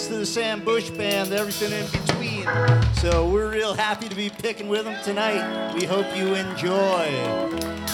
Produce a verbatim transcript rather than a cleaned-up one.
rest of the Sam Bush Band, everything in between. So we're real happy to be picking with them tonight. We hope you enjoy.